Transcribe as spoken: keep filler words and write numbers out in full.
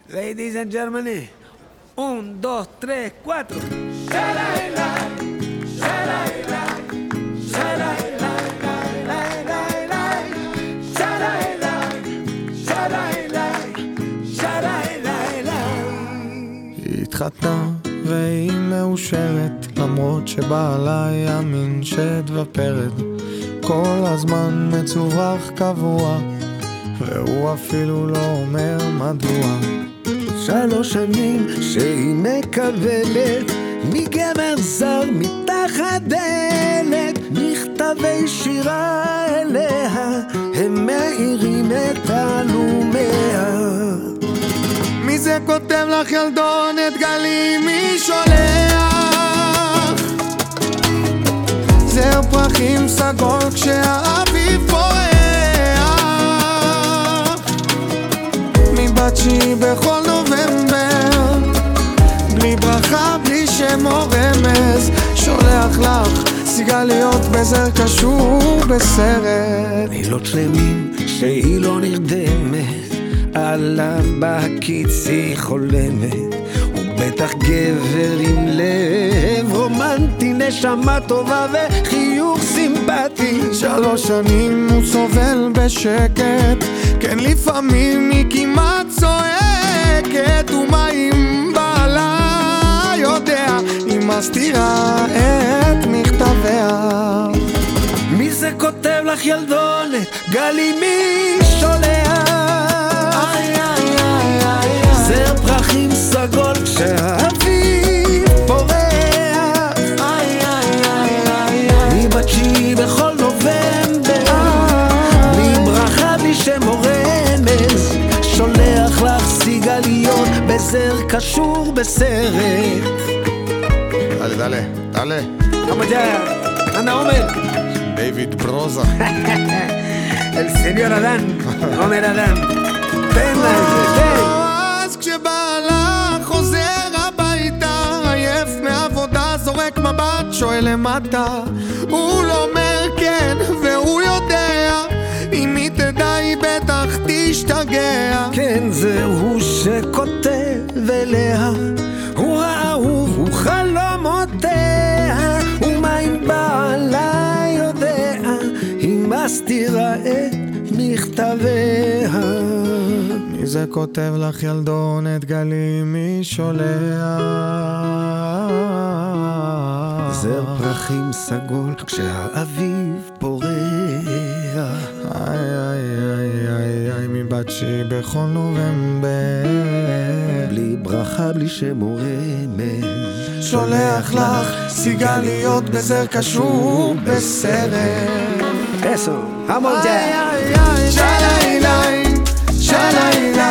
Ladies and gentlemen, un, dos, tres, cuatro. היא התחתנה והיא מאושרת, למרות שבעלה יאמין שתוופרד, כל הזמן מצורך קבוע, והוא אפילו לא אומר מדוע. שלוש שנים שהיא מקבלת מגבר זר מתחת דלת, מכתבי שירה אליה הם מאירים את עלומיה. מי זה כותב לך ילדונת גלי, מי שולח? זר פרחים סגול כשהאביב פורח, מבת שהיא בכל נובמבר, בלי ברכה בלי שם או רמז, שולח לך סיגליות בזר קשור בסרט. לילות שלמים שהיא לא נרדמת, עליו בקיץ היא חולמת, הוא בטח גבר עם לב רומנטי, נשמה טובה וחיוך סימפטי. שלוש שנים הוא סובל בשקט, כן לפעמים היא כמעט צועקת, ומה אם בעלה יודע, היא מסתירה את מכתביה. מי זה כותב לך ילדונת גלי, מי שולח? זר פרחים סגול כשהאביב פורח, מבת שהיא בכל נובמבר, בלי ברכה בלי שם או רמז, שולח לך סיגליות בזר קשור בסרט. דale, dale, dale. Vamos ya, anda Homer. David Broza. El señor Adán, Homer Adán. תן לזה, אז כשבעלה חוזר הביתה, עייף מעבודה, זורק מבט, שואל למטה, הוא לא אומר כן, והוא יודע, אם היא תדע היא בטח תשתגע. כן, זה הוא שכותב אליה, הוא האהוב, הוא חלומותיה, ומה אם בעלה יודע, היא מסתירה את מכתביה. מי זה כותב לך ילדונת גלי, מי שולח? זר פרחים סגול כשהאביב פורח, איי איי איי איי איי, מבת שהיא בכל נובמבר, בלי ברכה בלי שם או רמז, שולח לך סיגליות בזר קשור בסרט. Eso, vamos ya. Shalai, shalai, shalai.